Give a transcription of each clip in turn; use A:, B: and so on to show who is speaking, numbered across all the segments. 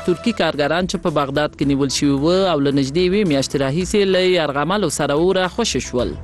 A: ترکی کارګران چې په بغداد کې نیول شوي و او له نږدې یوې میاشتې راهیسې له یرغملو سره راخوشي شول.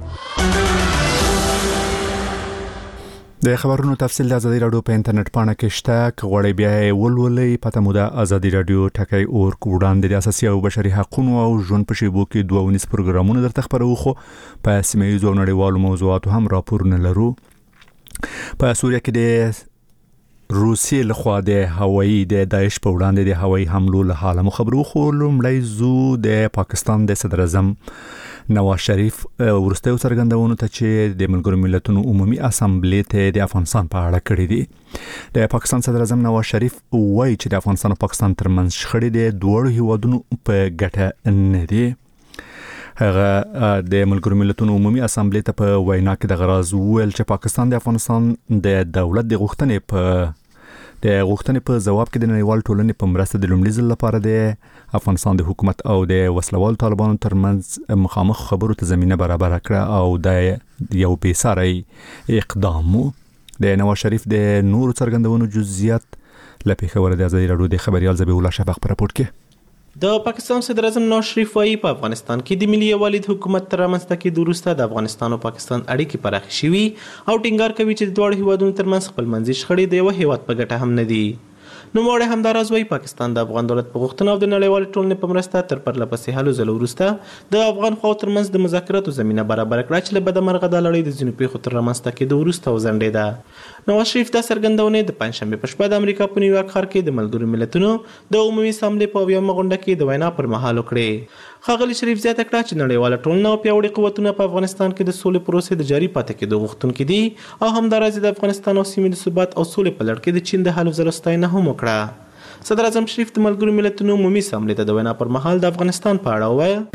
B: د خبرونو تفصیل د ازادي رادیو په انټرنیټ پاڼه کې شته. غوړې بیا ولولې پته مو د ازادي رادیو ټکی اور وړاندې د اساسي او بشري حقوقو او ژوند په شیبو کې 2 پروګرامونه درته خبرو خو په سیمه ییزو نړیوالو موضوعاتو هم راپورونه لرو. په سوریه کې د روسیې لخوا د هوایي د داعش په وړاندې د هوایي حملو له حاله خبرو خو لومړی زو د پاکستان د صدر اعظم نواز شریف ورسته څرګندونه ته چې د ملګرو ملتونو عمومي اسامبلې ته د افغانستان په اړه کړې دي. د پاکستان صدر اعظم نواز شریف وایي چې د افغانستان او پاکستان ترمنځ شخړې د دوه هیوادونو په ګټه نه دي. هغه د ملګرو ملتونو عمومي اسامبلې ته په وینا کې د غراض ویل چې پاکستان د افغانستان د دولت د غوښتنې په جواب کې د نړیوال ټولنې په مرسته د لومړي ځل لپاره د افغانستان د حکومت او د وسلوال طالبانو ترمنځ مخامخ خبرو ته زمينه برابر کړه او د یو بیساري اقدام د نواز شریف د نور څرګندونو جزئیات لپاره خبره د ازادي رادیو د خبريال زبیح الله شفق پر راپورټ کې.
C: د پاکستان صدر اعظم نواز شریف وايي په افغانستان کې د ملي یووالي حکومت تر رامنځته کېدو وروسته د افغانستان او پاکستان اړیکې پراخې شوي او ټینګار کوي چې د دواړو هیوادونو ترمنځ خپلمنځي شخړې د یو هیواد په ګټه هم نه دي. نوموړی همداراز وايي پاکستان د افغان دولت په غوښتنه او د نړیوالې ټولنې په مرسته تر پرله پسې هلو ځلو وروسته د افغان خواو ترمنځ د مذاکراتو زمینه برابر کړه چې له بدمرغه د لړۍ د ځینو پیښو تر رامنځته کېدو وروسته وځنډېده. نواز شریف دا څرګندونه د پنځشنبې په شپه د امریکا په نیویارک ښار کې د ملګرو ملتونو د عمومي اسامبلې په 20مه غونډه کې د وینا پر مهال وکړې. ښاغلي شریف زیاته کړه چې نړیواله ټولنه او پیاوړي قوتونه په افغانستان کې د سولې پروسې د جاري پاتې کېدو غوښتونکي دي او همداراز د افغانستان او سیمې د ثبات او سولې په لړ کې د چین د هلو ځلو ستاینه هم وکړه. صدر اعظم شریف د ملګرو ملتونو عمومي اسامبلې ته د وینا پر مهال د افغانستان په اړه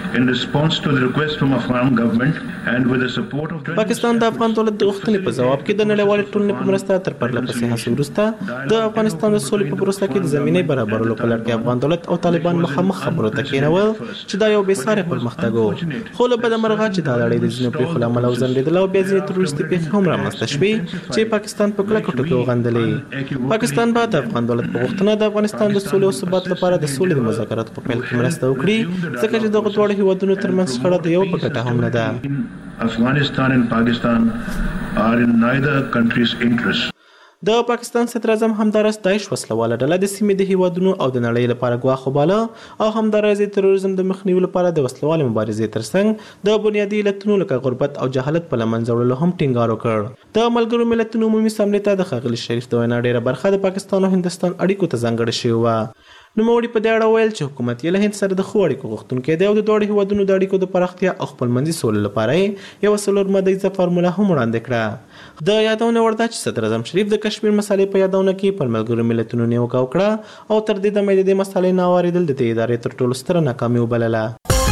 C: وویل پاکستان د افغان دولت د غوښتنې په جواب کې د نړیوالې ټولنې په مرسته تر پرله پسې هڅو وروسته د افغانستان د سولې په پروسه کې د زمینې برابرولو په لړ کې افغان دولت او طالبان مخامخ خبرو ته کېنول چې دا یو بېساري پرمختګ و. خو له بدمرغه چې دا لړۍ د ځینو پیښو له امله وځنډېدله او بیا ځینې تروریستي پیښې هم رامنځته شوې چې پاکستان په کلکو ټکو وغندلې. پاکستان به د افغان دولت په غوښتنه د افغانستان د سولې او ثبات لپاره د سولې د مذاکراتو په پیل کې مرسته وکړي ځکه چې دغه دواړو هیوادونو ترمنځ شخړه د یو په ګټه هم نه ده.
D: افغانستان and Pakistan are in neither country's interest.
C: د پاکستان صدر اعظم همداراز داعش وسلواله ډله د سیمې د هیوادونو او د نړۍ لپاره ګواښ وباله او همداراز د تروریزم د مخنیوي لپاره د وسلوالې مبارزې ترڅنګ د بنیادي علتونو لکه غربت او جهالت په له منځه وړلو هم ټینګار وکړ. د ملګرو ملتونو عمومي اسامبلې ته د ښاغلي شریف د وینا ډېره برخه د پاکستان او هندستان اړیکو ته ځانګړې شوې وه. نوموړي په دې اړه ویل چې حکومت یې له هند سره د ښو اړیکو غوښتونکی دی او د دواړو هیوادونو د اړیکو د پراختیا او خپلمنځي سولې لپاره یې یوه څلور مدیزه فارموله هم وړاندې کړه. د یادونه وړ ده چې صدر اعظم شریف د کشمیر مسالې په یادونه کې پر ملګرو ملتونو نیوکه وکړه او تر دې دمه د دې مسالې نه اورېدل د دې ادارې تر ټولو ستره ناکامي وبلله.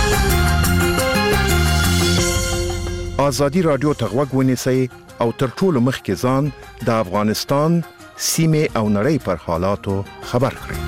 E: ازادي رادیو ته غوږ ونیسئ او تر ټولو مخکې ځان د افغانستان سیمې او نړۍ پر حالاتو خبر کړئ.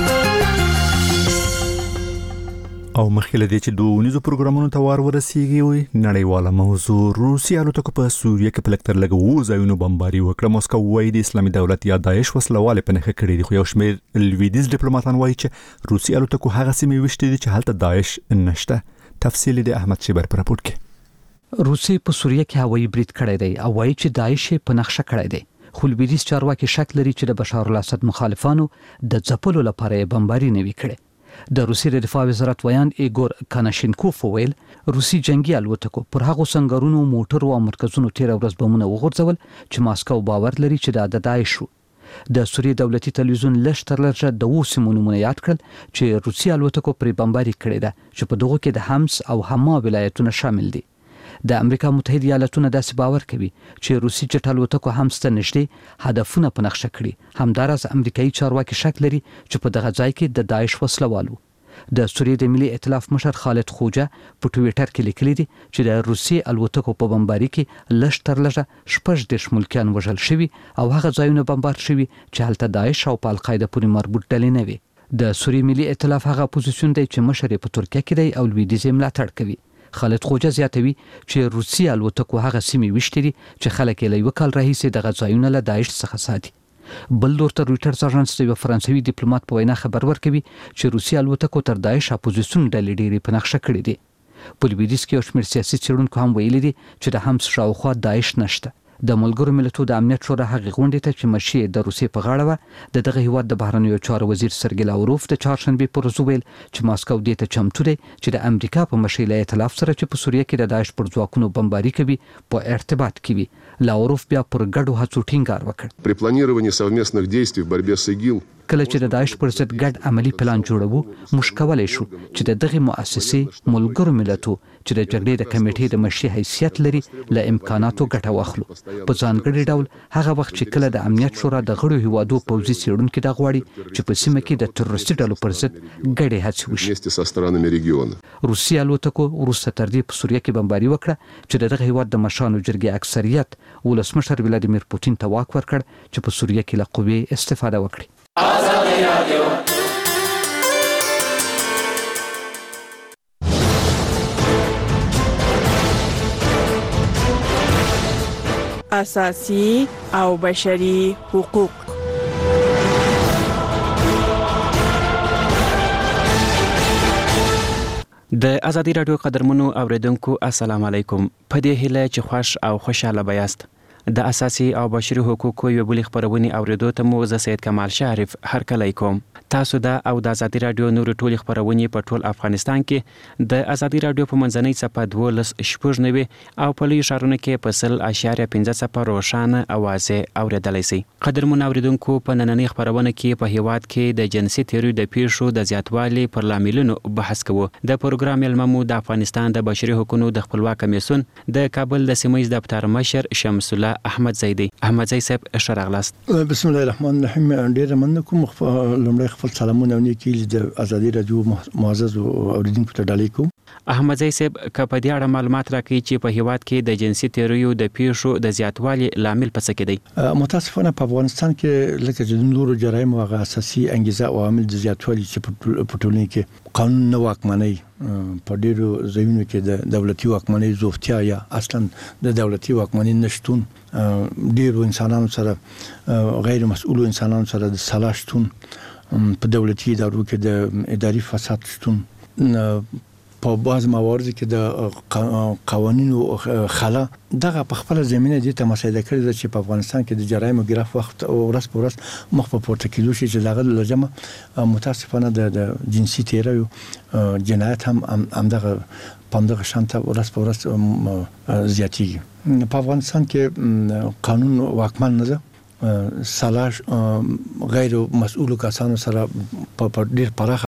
B: او مخکې دې چې 2 پروګرامونو ته وار ورسیږي نړیواله موضوع روسیا الوتکو په سوریه کې په لکتر لګو ځایونو بمباري وکړه. موسکو وايي د اسلامي دولت یا داعش وسلواله په نخښه کړې دي خو یو شمېر لویدیز ډیپلوماټان وايي چې روسیا الوتکو هغه سیمې وشتې دي چې هلته داعش نشته. تفصیل د احمد شیبر پر راپورټ کې.
F: روسي په سوریه کې هوایي برید کړی دی او وايي چې داعش په نخښه کړی دی. خو لویدیز چارواکي شک لري چې د بشار الاسد مخالفانو د ځپلو لپاره بمباري نه وی کړي. د روسي د دفاع وزارت ویان ایګور کاناشینکوف ویل روسي جنگي الوتکو پر هغو سنگرونو موټرو او مرکزونو تیر ورځ بمونه وغورځول چې ماسکو باور لري چې د داعش شو. د سوریې دولتي تلویزیون لږ د 2 سیمو نومونه یاد کړل چې روسي الوتکو پر بمباري کړې ده چې په دغه کې د حمص او حما ولایتونه شامل دي. د امریکا متحده ایالاتونو داسې باور کوي چې روسي جټ الوتکو حمص ته نږدې هدفونه په نقشه کړي. همداراز امریکایي چارواکي شک لري چې په دغه ځای کې د داعش وسلوالو. د سوریې د ملي ائتلاف مشر خالد خوجه په ټویټر کې لیکلي دي چې د روسي الوتکو په بمباري کې لږ 14 ملکیان وژل شوي او هغه ځایونه بمبار شوي چې هلته داعش او القاعده پورې مربوط ډلې نه وي. د سوریې ملي ائتلاف هغه پوزیشن دی چې مشر په ترکیه کې دی او لویدیځ ملاتړ کوي. خالد خوجه زیاتوي چې روسي الوتکو هغه سیمې وشتري چې خلک یې له یو کال راهیسې د غځایونه له داعش څخه ساتي. بل لورته رويټرز اژانس د فرانسوي ډیپلوماټ په وینا خبر ورکوي چې روسي الوتکو تر داعش اپوزیسیون ډلې ډېری په نقشه کړې دي. په لویدیځ کې یو شمېر سیاسي څېړونکو هم ویلي دي چې د حمص شاوخوا داعش نشته. د ملګرو ملتونو د امنیت شورا هغې غونډې ته چې مشري د روسیې په غاړه وه د دغه هیواد د بهرنیو چارو وزیر سرګی لاوروف د چهارشنبې پر ورځ وویل چې ماسکو دې ته چمتو دی چې د امریکا په مشرۍ له ایتلاف سره چې په سوریه کې د داعش پر ځواکونو بمباري کوي په ارتباط کې وي. لاوروف بیا پر ګډو هڅو ټینګار وکړ.
G: При планировании совместных действий в борьбе с ИГИЛ
F: کله چې د داعش پر ضد ګډ عملی پلان جوړوو موږ کولی شو چې د دغه مؤسسې ملګرو ملتو چې د جګړې د کمیټې د مشري حیثیت لري له امکاناتو ګټه واخلو. په ځانګړي ډول هغه وخت چې کله د امنیت شورا د غړو هیوادو پوځي څېړونکي دا غواړي چې په سیمه کې د تروریستي ډلو پر ضد ګډې هڅې وشي.
G: вместе со странами رегиона.
F: روسي الوتکو وروسته تر دې په سوریه کې بمباري وکړه چې د دغه هیواد د مشرانو جرګې اکثریت ولسمشر ولادیمیر پوتین ته واک ورکړ چې په سوریه کې له قوې استفاده وکړي.
H: اساسي او بشري حقوق.
I: د ازادي رادیو قدرمنو اوریدونکو السلام علیکم. په دې هیله چې خوش او خوشاله بیاست. د اساسي او بشري حقوقو یو بل خبرونه اوریدو ته مو زه سید کمال شریف هرکلی کوم. تاسو د او د ازادي رادیو نور ټول خبرونه په ټول افغانستان کې د ازادي رادیو په منځنۍ صفحه 12.9 او په لوی شهرونو کې په 0.15 روښانه اوازه اوریدلای شئ. قدرمن اوریدونکو په نننۍ خبرونه کې په هیواد کې د جنسي تیریو د پیښو د زیاتوالي پر لاملونو بحث کوو. د پروګرام علممو د افغانستان د بشري حقوقو د خپلواک کمیسیون د کابل د سیمه ییز دفتر مشر شمس الله احمد زیدی. احمد زیدی صاحب شراغلاست.
J: بسم الله الرحمن الرحیم. ډیر مننه کوم. لومړی خپل سلامونه ونیکي د ازادي رادیو معزز اوریدونکو ته ډالۍ کوم.
I: احمد زیدی صاحب په دې اړه معلومات راکړي چې په هیواد کې د جنسي تیریو د پیښو د زیاتوالي لامل پس کې دی.
J: متاسفانه په افغانستان کې لکه د نورو جرایم او اساسي انګیزه او عوامل د زیاتوالي چې په ټولنه کې قانون نه واکمنۍ په ډیرو ځایونو کې د دولتي واکمنۍ زوفتیا یا اصلا د دولتي واکمنۍ نشټون، ډیرو انسانانو سره غیر مسؤل انسانانو سره د سلا شتون، په دولتي ادارو کې د اداري فساد شتون، په بعض موارد کې د قوانینو خلا دغه په خپل زمينه دي ته مسایده کړی چې په افغانستان کې د جرایم او ګراف وخت او ورځ په ورځ مخ په پورته کېدو شي چې دغه لجمه متاسفانه د جنسي تیریو جنایت هم دغه پاندغه شانته ورځ په ورځ زیاتېږي. په افغانستان کې قانون واکمن نه ده، سلاش غیر مسؤل کسانو سره په ډیر پراخه